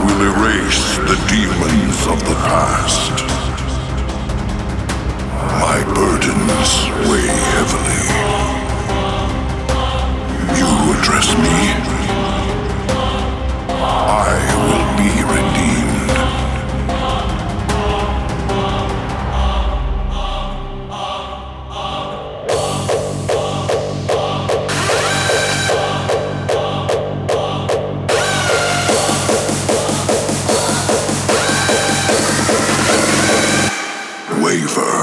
will erase the demons of the past. My burdens weigh heavily. You address me. I will be redeemed. Waver.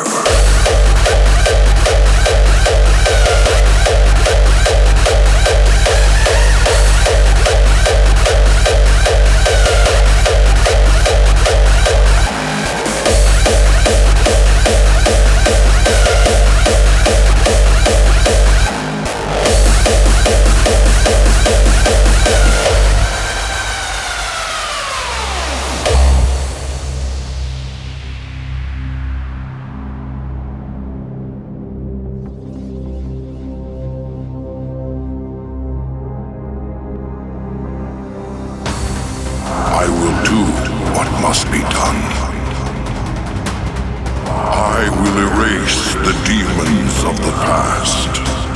I will do what must be done. I will erase the demons of the past.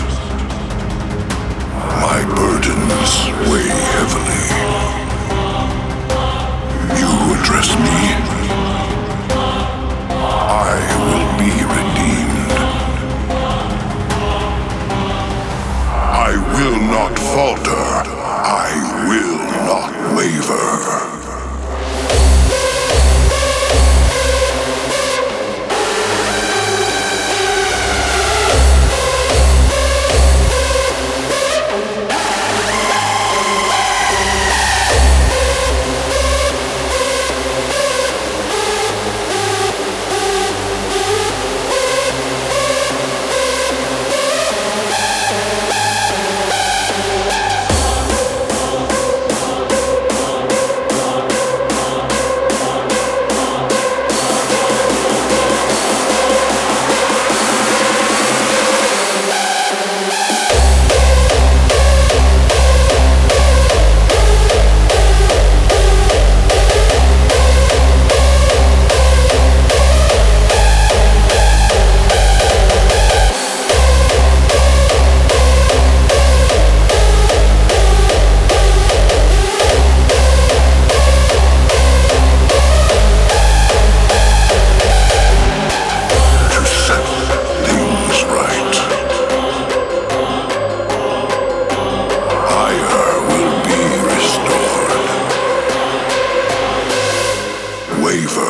My burdens weigh heavily. You address me. I will be redeemed. I will not falter. I will not waver. Waver.